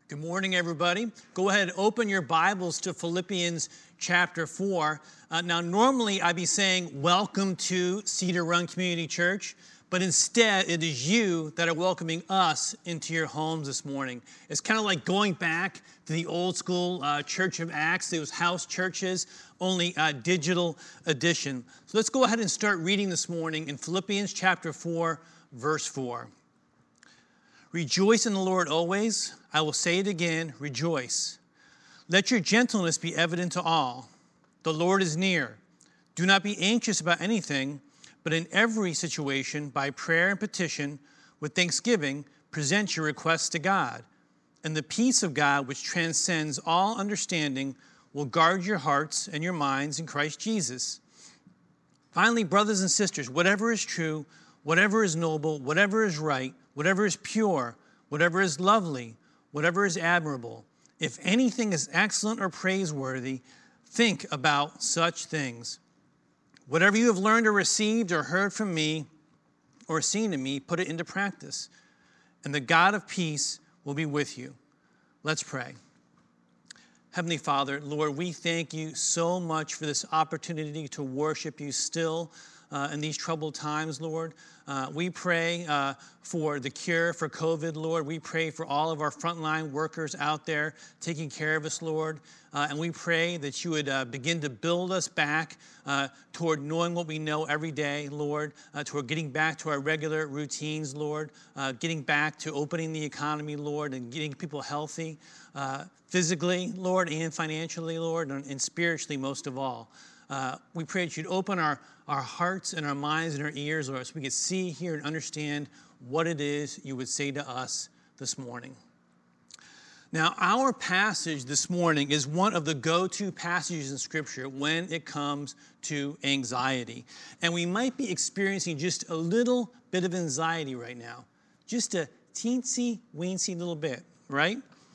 Good morning, everybody. Go ahead and open your Bibles to Philippians chapter 4. Now, normally I'd be saying, welcome to Cedar Run Community Church, but instead it is you that are welcoming us into your homes this morning. It's kind of like going back to the old school Church of Acts, those house churches, only digital edition. So let's go ahead and start reading this morning in Philippians chapter 4, verse 4. Rejoice in the Lord always. I will say it again, rejoice. Let your gentleness be evident to all. The Lord is near. Do not be anxious about anything, but in every situation, by prayer and petition, with thanksgiving, present your requests to God. And the peace of God, which transcends all understanding, will guard your hearts and your minds in Christ Jesus. Finally, brothers and sisters, whatever is true, whatever is noble, whatever is right, whatever is pure, whatever is lovely, whatever is admirable, if anything is excellent or praiseworthy, think about such things. Whatever you have learned or received or heard from me or seen in me, put it into practice, and the God of peace will be with you. Let's pray. Heavenly Father, Lord, we thank you so much for this opportunity to worship you still in these troubled times, Lord. We pray for the cure for COVID, Lord. We pray for all of our frontline workers out there taking care of us, Lord. And we pray that you would begin to build us back toward knowing what we know every day, Lord, toward getting back to our regular routines, Lord, getting back to opening the economy, Lord, and getting people healthy physically, Lord, and financially, Lord, and spiritually most of all. We pray that you'd open our hearts and our minds and our ears, Lord, so we could see, hear, and understand what it is you would say to us this morning. Now, our passage this morning is one of the go-to passages in Scripture when it comes to anxiety. And we might be experiencing just a little bit of anxiety right now. Just a teensy-weensy little bit, right?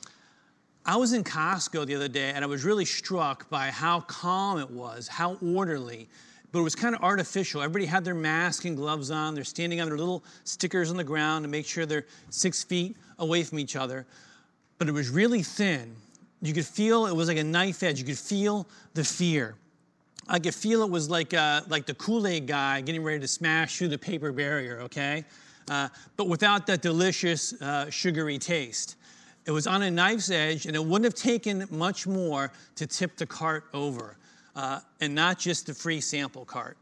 I was in Costco the other day, and I was really struck by how calm it was, how orderly, but it was kind of artificial. Everybody had their masks and gloves on. They're standing on their little stickers on the ground to make sure they're 6 feet away from each other. But it was really thin. You could feel it was like a knife edge. You could feel the fear. I could feel it was like the Kool-Aid guy getting ready to smash through the paper barrier, okay? But without that delicious, sugary taste. It was on a knife's edge, and it wouldn't have taken much more to tip the cart over, and not just the free sample cart.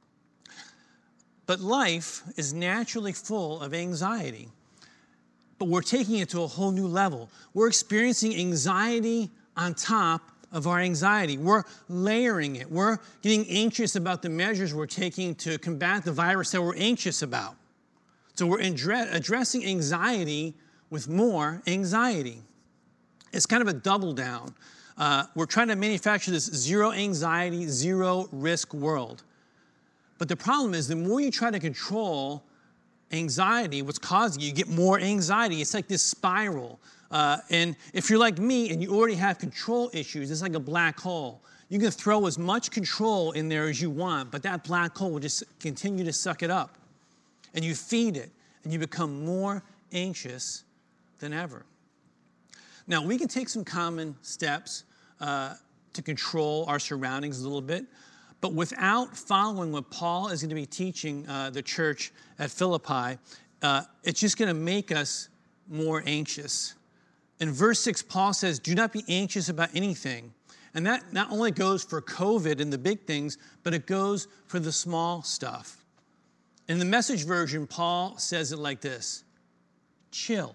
But life is naturally full of anxiety, but we're taking it to a whole new level. We're experiencing anxiety on top of our anxiety. We're layering it. We're getting anxious about the measures we're taking to combat the virus that we're anxious about. So we're addressing anxiety with more anxiety. It's kind of a double down. We're trying to manufacture this zero anxiety, zero risk world. But the problem is the more you try to control anxiety, what's causing you get more anxiety. It's like this spiral. And if you're like me and you already have control issues, it's like a black hole. You can throw as much control in there as you want, but that black hole will just continue to suck it up. And you feed it, and you become more anxious than ever. Now, we can take some common steps to control our surroundings a little bit, but without following what Paul is going to be teaching the church at Philippi, it's just going to make us more anxious. In verse 6, Paul says, do not be anxious about anything. And that not only goes for COVID and the big things, but it goes for the small stuff. In the Message version, Paul says it like this: chill.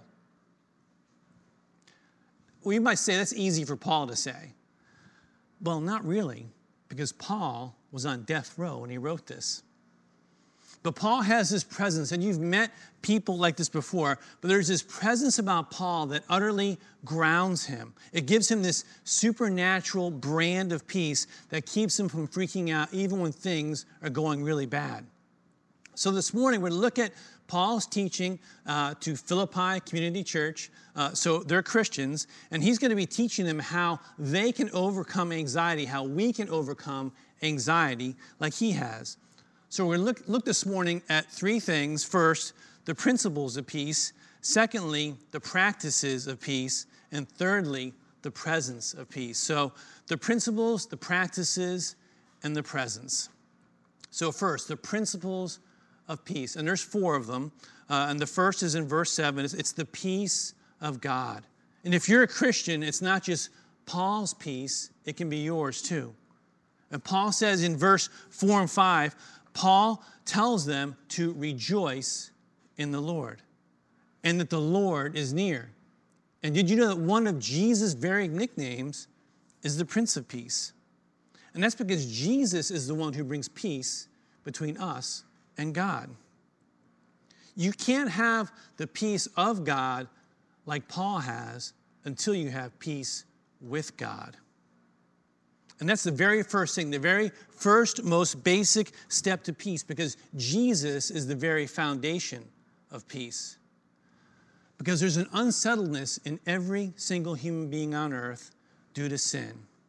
Well, you might say that's easy for Paul to say. Well, not really, because Paul was on death row when he wrote this. But Paul has this presence, and you've met people like this before, but there's this presence about Paul that utterly grounds him. It gives him this supernatural brand of peace that keeps him from freaking out even when things are going really bad. So this morning, we're going to look at Paul's teaching to Philippi Community Church. So they're Christians, and he's going to be teaching them how they can overcome anxiety, how we can overcome anxiety like he has. So we're going to look this morning at three things. First, the principles of peace. Secondly, the practices of peace. And thirdly, the presence of peace. So the principles, the practices, and the presence. So first, the principles of peace. And there's 4 of them. And the first is in verse 7. It's the peace of God. And if you're a Christian, it's not just Paul's peace, it can be yours too. And Paul says in verse 4 and 5, Paul tells them to rejoice in the Lord and that the Lord is near. And did you know that one of Jesus' very nicknames is the Prince of Peace? And that's because Jesus is the one who brings peace between us and God. You can't have the peace of God like Paul has until you have peace with God. And that's the very first thing, the very first, most basic step to peace, because Jesus is the very foundation of peace. Because there's an unsettledness in every single human being on earth due to sin.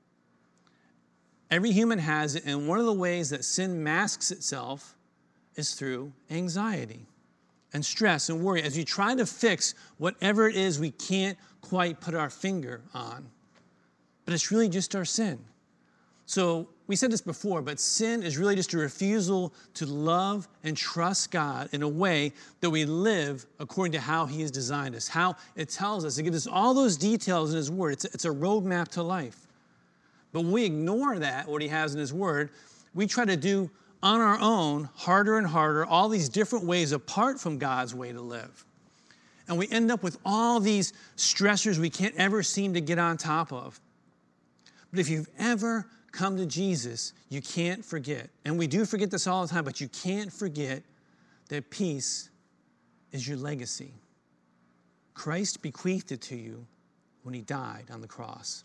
Every human has it, and one of the ways that sin masks itself is through anxiety and stress and worry as you try to fix whatever it is we can't quite put our finger on. But it's really just our sin. So we said this before, but sin is really just a refusal to love and trust God in a way that we live according to how He has designed us, how it tells us. It gives us all those details in His Word. It's a roadmap to life. But when we ignore that, what He has in His Word, we try to do on our own, harder and harder, all these different ways apart from God's way to live. And we end up with all these stressors we can't ever seem to get on top of. But if you've ever come to Jesus, you can't forget. And we do forget this all the time, but you can't forget that peace is your legacy. Christ bequeathed it to you when He died on the cross.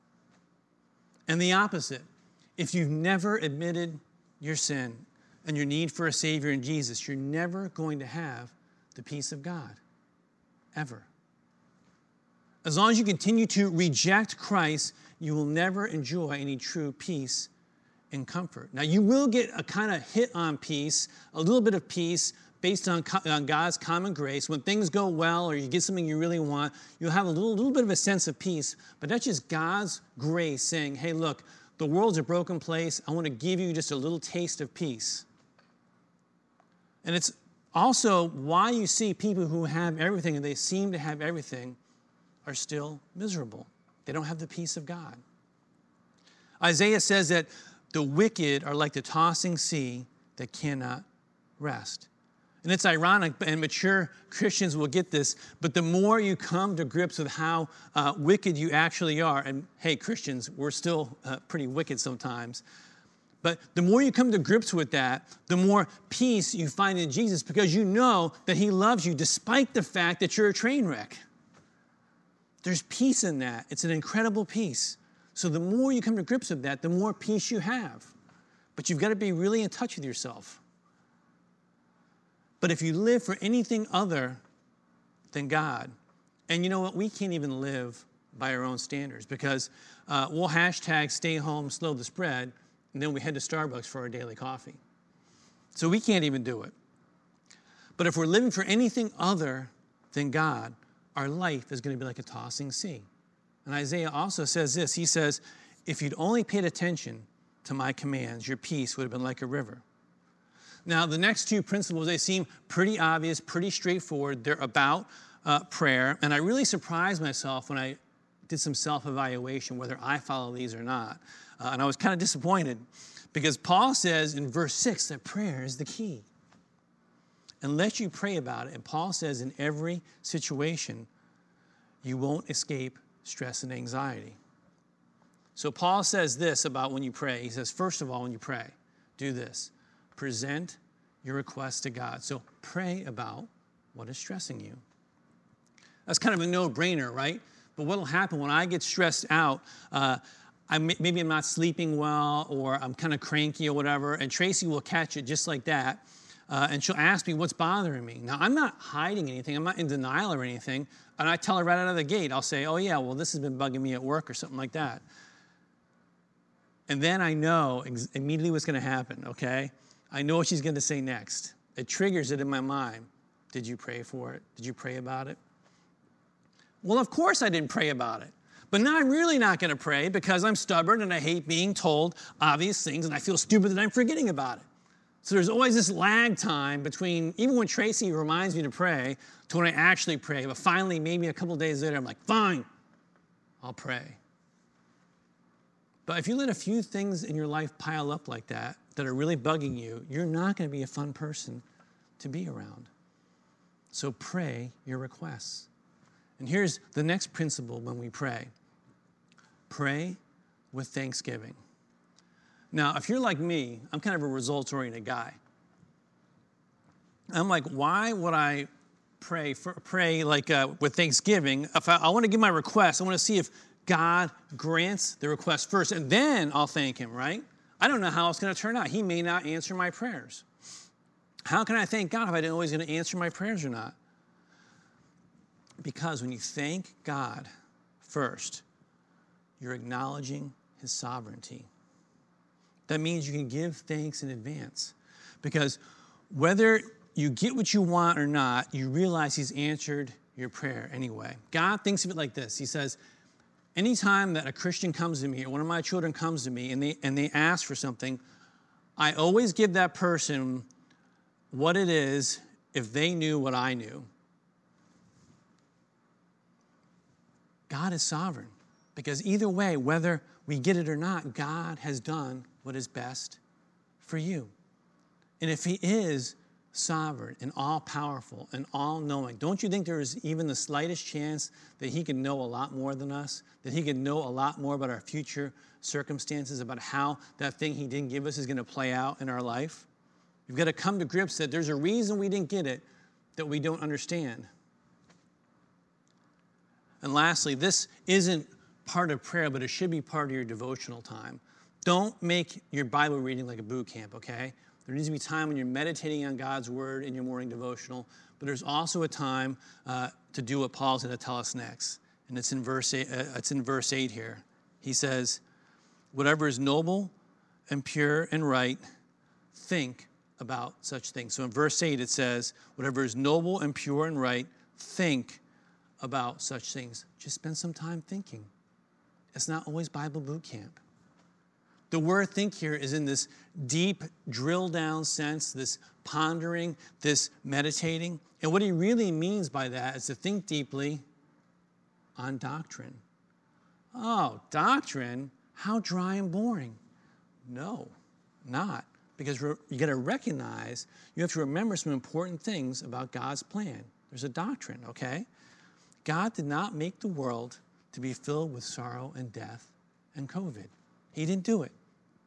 And the opposite, if you've never admitted your sin and your need for a Savior in Jesus, you're never going to have the peace of God, ever. As long as you continue to reject Christ, you will never enjoy any true peace and comfort. Now, you will get a kind of hit on peace, a little bit of peace based on God's common grace. When things go well or you get something you really want, you'll have a little bit of a sense of peace. But that's just God's grace saying, hey, look, the world's a broken place. I want to give you just a little taste of peace. And it's also why you see people who have everything and they seem to have everything are still miserable. They don't have the peace of God. Isaiah says that the wicked are like the tossing sea that cannot rest. And it's ironic, and mature Christians will get this, but the more you come to grips with how wicked you actually are, and hey, Christians, we're still pretty wicked sometimes, but the more you come to grips with that, the more peace you find in Jesus because you know that He loves you despite the fact that you're a train wreck. There's peace in that. It's an incredible peace. So the more you come to grips with that, the more peace you have. But you've got to be really in touch with yourself. But if you live for anything other than God, and you know what? We can't even live by our own standards because we'll hashtag stay home, slow the spread, and then we head to Starbucks for our daily coffee. So we can't even do it. But if we're living for anything other than God, our life is going to be like a tossing sea. And Isaiah also says this. He says, if you'd only paid attention to my commands, your peace would have been like a river. Now, the next 2 principles, they seem pretty obvious, pretty straightforward. They're about prayer. And I really surprised myself when I did some self-evaluation whether I follow these or not. And I was kind of disappointed because Paul says in verse 6 that prayer is the key. Unless you pray about it, and Paul says in every situation, you won't escape stress and anxiety. So Paul says this about when you pray. He says, first of all, when you pray, do this. Present your request to God. So pray about what is stressing you. That's kind of a no-brainer, right? But what will happen when I get stressed out, maybe I'm not sleeping well or I'm kind of cranky or whatever, and Tracy will catch it just like that. And she'll ask me what's bothering me. Now, I'm not hiding anything. I'm not in denial or anything. And I tell her right out of the gate, I'll say, oh, yeah, well, this has been bugging me at work or something like that. And then I know immediately what's going to happen, okay? I know what she's going to say next. It triggers it in my mind. Did you pray for it? Did you pray about it? Well, of course I didn't pray about it. But now I'm really not going to pray because I'm stubborn and I hate being told obvious things and I feel stupid that I'm forgetting about it. So there's always this lag time between, even when Tracy reminds me to pray, to when I actually pray. But finally, maybe a couple days later, I'm like, fine, I'll pray. But if you let a few things in your life pile up like that are really bugging you, you're not going to be a fun person to be around. So pray your requests. And here's the next principle when we pray. Pray with thanksgiving. Now, if you're like me, I'm kind of a results-oriented guy. I'm like, why would I pray with thanksgiving? If I want to give my request, I want to see if God grants the request first, and then I'll thank him, right? I don't know how it's going to turn out. He may not answer my prayers. How can I thank God if I didn't know he's going to answer my prayers or not? Because when you thank God first, you're acknowledging his sovereignty. That means you can give thanks in advance. Because whether you get what you want or not, you realize he's answered your prayer anyway. God thinks of it like this. He says, anytime that a Christian comes to me or one of my children comes to me and they ask for something, I always give that person what it is if they knew what I knew. God is sovereign because either way, whether we get it or not, God has done what is best for you. And if he is sovereign and all-powerful and all-knowing, don't you think there is even the slightest chance that he can know a lot more than us, that he can know a lot more about our future circumstances, about how that thing he didn't give us is going to play out in our life? We've got to come to grips that there's a reason we didn't get it that we don't understand. And lastly, this isn't part of prayer, but it should be part of your devotional time. Don't make your Bible reading like a boot camp, okay? There needs to be time when you're meditating on God's word in your morning devotional, but there's also a time to do what Paul's going to tell us next. And it's in verse 8 here. He says, whatever is noble and pure and right, think about such things. So in verse 8 it says, whatever is noble and pure and right, think about such things. Just spend some time thinking. It's not always Bible boot camp. The word think here is in this deep, drill down sense, this pondering, this meditating. And what he really means by that is to think deeply on doctrine. Oh, doctrine? How dry and boring. No, not. Because you got to recognize, you have to remember some important things about God's plan. There's a doctrine, okay? God did not make the world to be filled with sorrow and death and COVID. He didn't do it.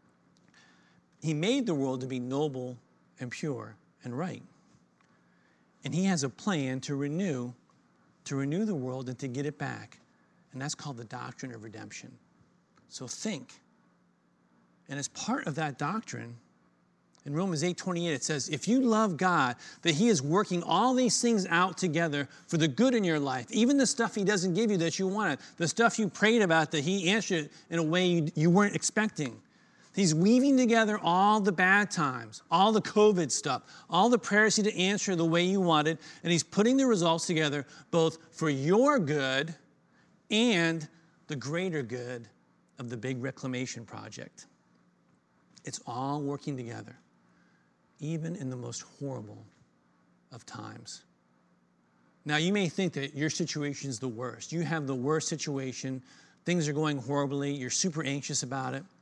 He made the world to be noble and pure and right. And he has a plan to renew the world and to get it back. And that's called the doctrine of redemption. So think. And as part of that doctrine, in Romans 8:28, it says, if you love God, that he is working all these things out together for the good in your life, even the stuff he doesn't give you that you wanted, the stuff you prayed about that he answered in a way you weren't expecting. He's weaving together all the bad times, all the COVID stuff, all the prayers he didn't answer the way you wanted, and he's putting the results together both for your good and the greater good of the big reclamation project. It's all working together, even in the most horrible of times. Now, you may think that your situation is the worst. You have the worst situation. Things are going horribly. You're super anxious about it.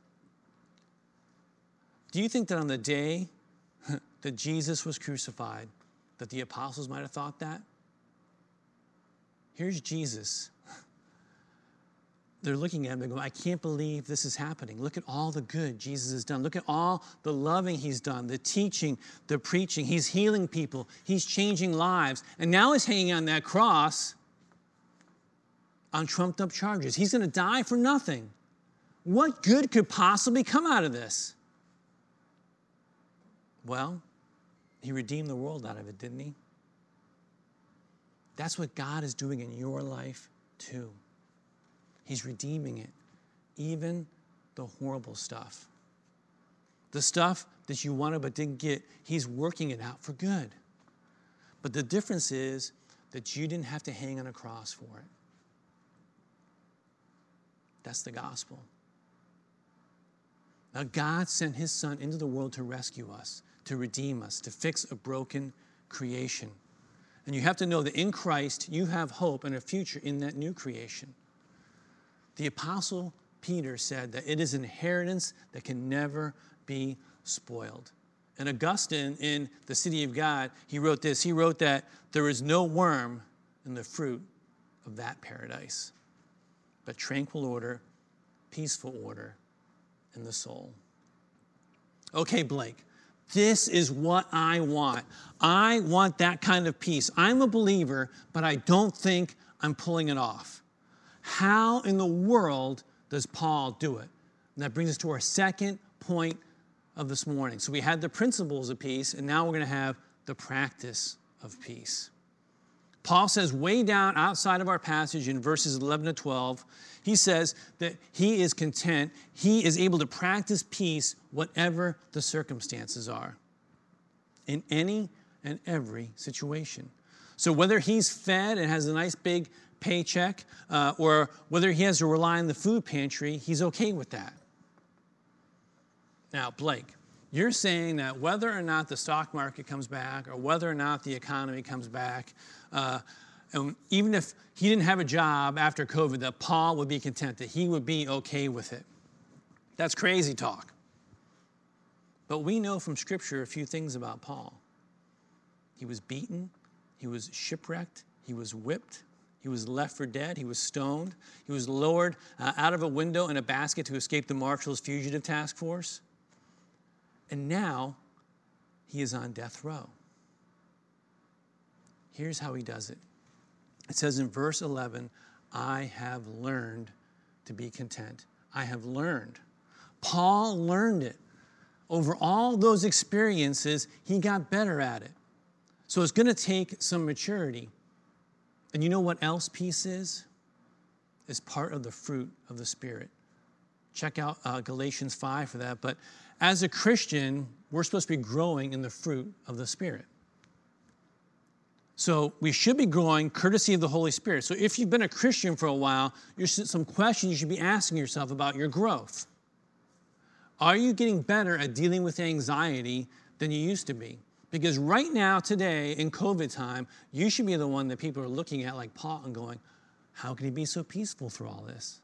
Do you think that on the day that Jesus was crucified, that the apostles might have thought that? Here's Jesus. They're looking at him and going, I can't believe this is happening. Look at all the good Jesus has done. Look at all the loving he's done, the teaching, the preaching. He's healing people. He's changing lives. And now he's hanging on that cross on trumped up charges. He's going to die for nothing. What good could possibly come out of this? Well, he redeemed the world out of it, didn't he? That's what God is doing in your life too. He's redeeming it, even the horrible stuff. The stuff that you wanted but didn't get, he's working it out for good. But the difference is that you didn't have to hang on a cross for it. That's the gospel. Now, God sent his Son into the world to rescue us, to redeem us, to fix a broken creation. And you have to know that in Christ, you have hope and a future in that new creation. The Apostle Peter said that it is an inheritance that can never be spoiled. And Augustine, in The City of God, he wrote this. He wrote that there is no worm in the fruit of that paradise, but tranquil order, peaceful order in the soul. Okay, Blake, this is what I want. I want that kind of peace. I'm a believer, but I don't think I'm pulling it off. How in the world does Paul do it? And that brings us to our second point of this morning. So we had the principles of peace, and now we're going to have the practice of peace. Paul says way down outside of our passage in verses 11 to 12, he says that he is content, he is able to practice peace whatever the circumstances are, in any and every situation. So whether he's fed and has a nice big paycheck, or whether he has to rely on the food pantry, he's okay with that. Now, Blake, you're saying that whether or not the stock market comes back or whether or not the economy comes back, and even if he didn't have a job after COVID, that Paul would be content, that he would be okay with it. That's crazy talk. But we know from Scripture a few things about Paul. He was beaten, he was shipwrecked, he was whipped, he was left for dead, he was stoned, he was lowered out of a window in a basket to escape the Marshals' fugitive task force. And now he is on death row. Here's how he does it. It says in verse 11, I have learned to be content. I have learned. Paul learned it. Over all those experiences, he got better at it. So it's going to take some maturity. And you know what else peace is? It's part of the fruit of the Spirit. Check out Galatians 5 for that. But as a Christian, we're supposed to be growing in the fruit of the Spirit. So we should be growing courtesy of the Holy Spirit. So if you've been a Christian for a while, there's some questions you should be asking yourself about your growth. Are you getting better at dealing with anxiety than you used to be? Because right now, today, in COVID time, you should be the one that people are looking at like Paul and going, how can he be so peaceful through all this?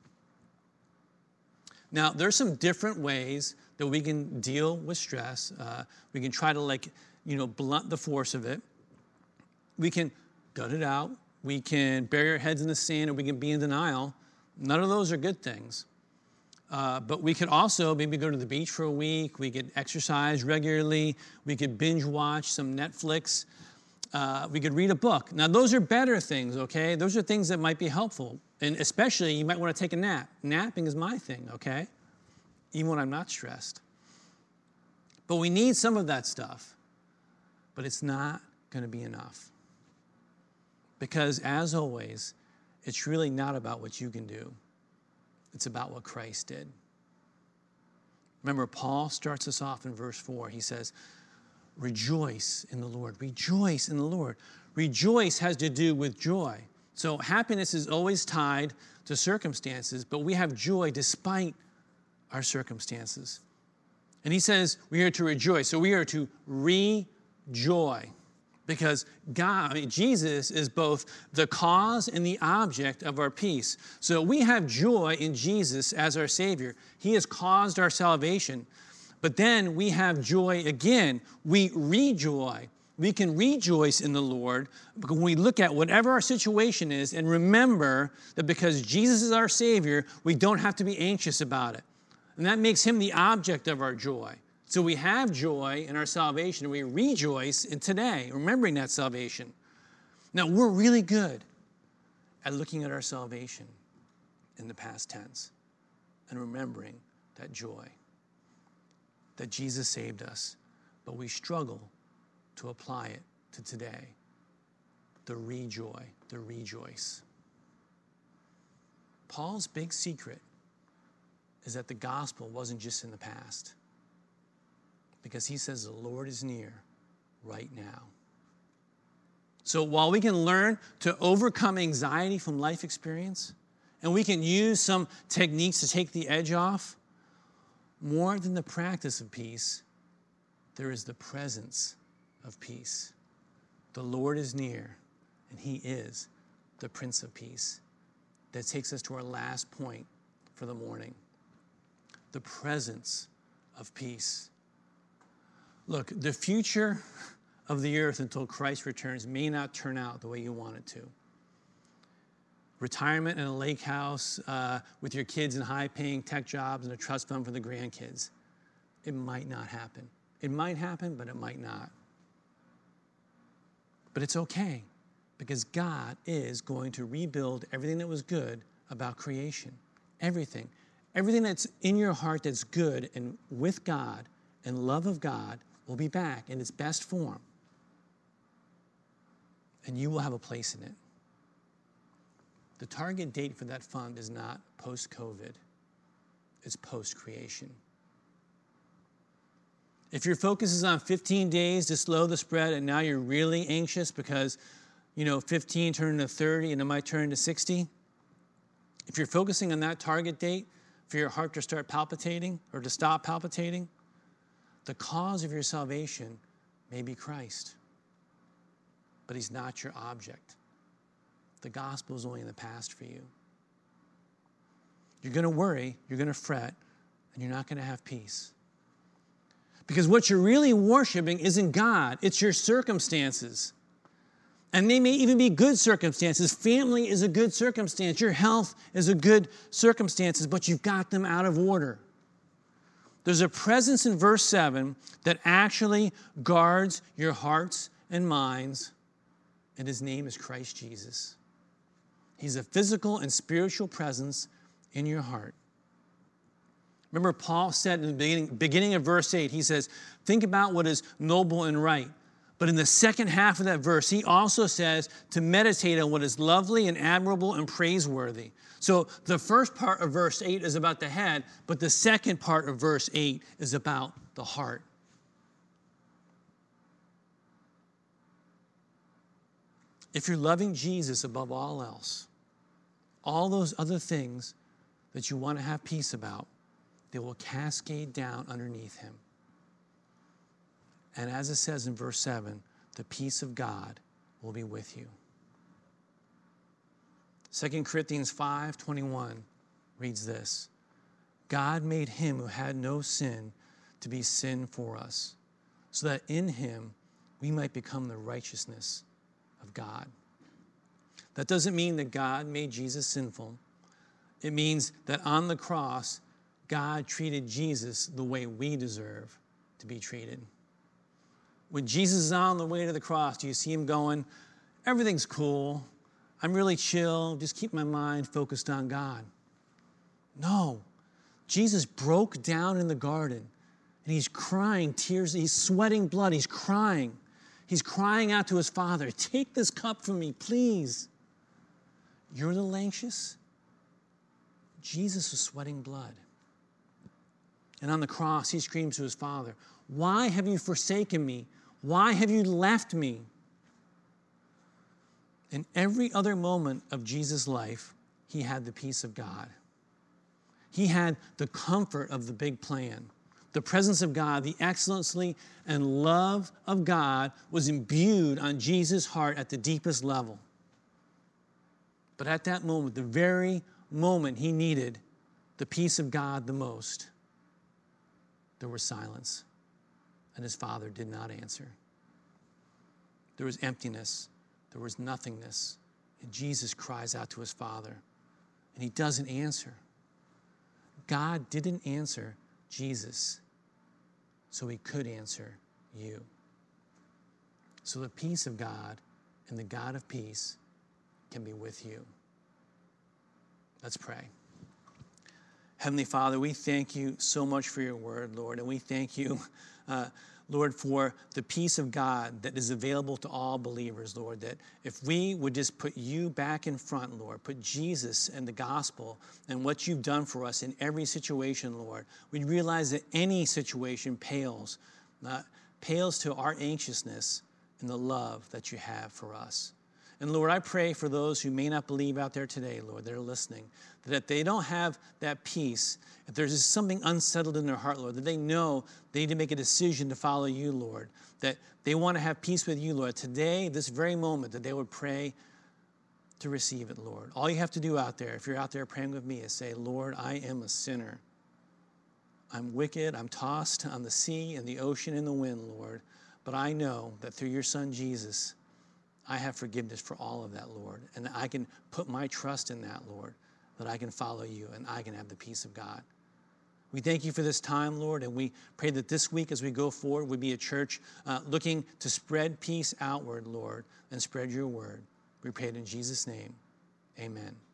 Now, there's some different ways that we can deal with stress. We can try to blunt the force of it. We can gut it out. We can bury our heads in the sand, or we can be in denial. None of those are good things. But we could also maybe go to the beach for a week. We could exercise regularly. We could binge watch some Netflix. We could read a book. Now, those are better things, okay? Those are things that might be helpful. And especially, you might want to take a nap. Napping is my thing, okay? Even when I'm not stressed. But we need some of that stuff. But it's not going to be enough. Because, as always, it's really not about what you can do. It's about what Christ did. Remember, Paul starts us off in verse 4. He says, rejoice in the Lord. Rejoice in the Lord. Rejoice has to do with joy. So happiness is always tied to circumstances, but we have joy despite our circumstances. And he says we are to rejoice. So we are to rejoice. Because Jesus is both the cause and the object of our peace. So we have joy in Jesus as our Savior. He has caused our salvation. But then we have joy again. We rejoice. We can rejoice in the Lord when we look at whatever our situation is and remember that because Jesus is our Savior, we don't have to be anxious about it. And that makes him the object of our joy. So we have joy in our salvation, and we rejoice in today, remembering that salvation. Now, we're really good at looking at our salvation in the past tense and remembering that joy, that Jesus saved us, but we struggle to apply it to today. The rejoice. Paul's big secret is that the gospel wasn't just in the past. Because he says the Lord is near right now. So while we can learn to overcome anxiety from life experience and we can use some techniques to take the edge off. More than the practice of peace, there is the presence of peace. The Lord is near, and he is the Prince of Peace. That takes us to our last point for the morning. The presence of peace. Look, the future of the earth until Christ returns may not turn out the way you want it to. Retirement in a lake house with your kids in high-paying tech jobs and a trust fund for the grandkids. It might not happen. It might happen, but it might not. But it's okay, because God is going to rebuild everything that was good about creation. Everything. Everything that's in your heart that's good and with God and love of God will be back in its best form. And you will have a place in it. The target date for that fund is not post-COVID. It's post-creation. If your focus is on 15 days to slow the spread and now you're really anxious because, 15 turned into 30 and it might turn into 60, if you're focusing on that target date for your heart to start palpitating or to stop palpitating, the cause of your salvation may be Christ, but he's not your object. The gospel is only in the past for you. You're going to worry, you're going to fret, and you're not going to have peace. Because what you're really worshiping isn't God, it's your circumstances. And they may even be good circumstances. Family is a good circumstance. Your health is a good circumstance, but you've got them out of order. There's a presence in verse 7 that actually guards your hearts and minds, and his name is Christ Jesus. He's a physical and spiritual presence in your heart. Remember, Paul said in the beginning of verse 8, he says, think about what is noble and right. But in the second half of that verse, he also says to meditate on what is lovely and admirable and praiseworthy. So the first part of verse 8 is about the head, but the second part of verse 8 is about the heart. If you're loving Jesus above all else, all those other things that you want to have peace about, they will cascade down underneath him. And as it says in verse 7, the peace of God will be with you. 2 Corinthians 5:21 reads this: God made him who had no sin to be sin for us, so that in him we might become the righteousness of God. That doesn't mean that God made Jesus sinful. It means that on the cross, God treated Jesus the way we deserve to be treated. When Jesus is on the way to the cross, do you see him going, everything's cool, I'm really chill, just keep my mind focused on God? No. Jesus broke down in the garden, and he's crying tears, he's sweating blood, he's crying. He's crying out to his Father, take this cup from me, please. You're a little anxious? Jesus was sweating blood. And on the cross, he screams to his Father, why have you forsaken me? Why have you left me? In every other moment of Jesus' life, he had the peace of God. He had the comfort of the big plan. The presence of God, the excellency and love of God was imbued on Jesus' heart at the deepest level. But at that moment, the very moment he needed the peace of God the most, there was silence, and his Father did not answer. There was emptiness, there was nothingness, and Jesus cries out to his Father, and he doesn't answer. God didn't answer Jesus, so he could answer you. So the peace of God and the God of peace can be with you. Let's pray. Heavenly Father, we thank you so much for your word, Lord, and we thank you, Lord, for the peace of God that is available to all believers, Lord, that if we would just put you back in front, Lord, put Jesus and the gospel and what you've done for us in every situation, Lord, we'd realize that any situation pales to our anxiousness in the love that you have for us. And Lord, I pray for those who may not believe out there today, Lord, that are listening, that they don't have that peace, if there's just something unsettled in their heart, Lord, that they know they need to make a decision to follow you, Lord, that they want to have peace with you, Lord. Today, this very moment, that they would pray to receive it, Lord. All you have to do out there, if you're out there praying with me, is say, Lord, I am a sinner. I'm wicked, I'm tossed on the sea and the ocean and the wind, Lord. But I know that through your Son, Jesus, I have forgiveness for all of that, Lord. And I can put my trust in that, Lord, that I can follow you and I can have the peace of God. We thank you for this time, Lord, and we pray that this week as we go forward, we be a church looking to spread peace outward, Lord, and spread your word. We pray it in Jesus' name. Amen.